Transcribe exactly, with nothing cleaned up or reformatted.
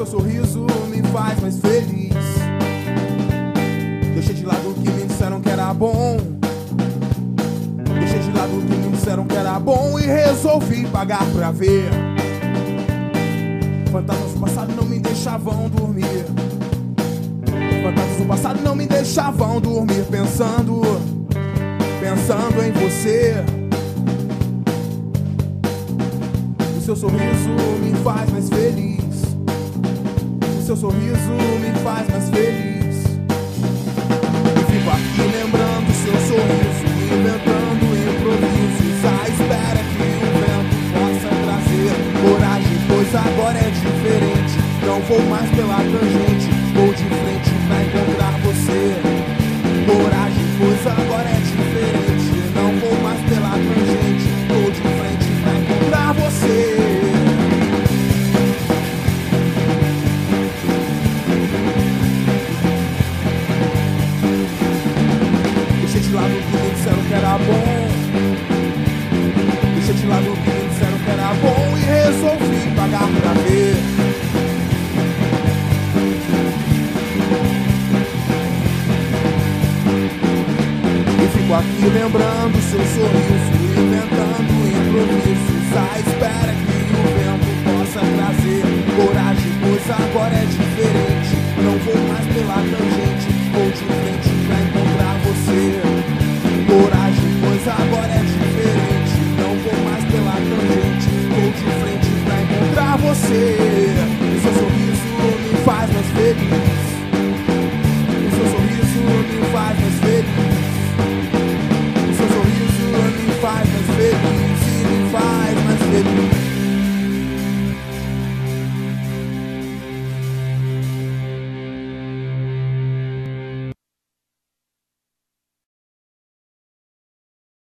seu sorriso me faz mais feliz. Deixei de lado o que me disseram que era bom. Deixei de lado o que me disseram que era bom e resolvi pagar pra ver. Fantasmas do passado não me deixavam dormir. Fantasmas do passado não me deixavam dormir. Pensando, pensando em você. O seu sorriso me faz mais feliz. O seu sorriso me faz mais feliz. E fico aqui lembrando o seu sorriso, inventando improvisos, à espera que o vento possa trazer coragem, pois agora é diferente. Não vou mais pela tangente, vou de frente pra encontrar você. Coragem, pois agora é diferente. Não vou mais pela tangente, vou de frente pra encontrar você. Deixei de lado o que me disseram que era bom. Deixei de lado o que me disseram que era bom e resolvi pagar pra ver. E fico aqui lembrando seu sorriso, inventando improvisos, à espera que o vento possa trazer coragem, pois agora é diferente. Não vou mais pela tangente, vou de frente pra encontrar você. Coragem, pois agora é diferente. Não vou mais pela tangente, vou de frente pra encontrar você. O seu sorriso me faz mais feliz.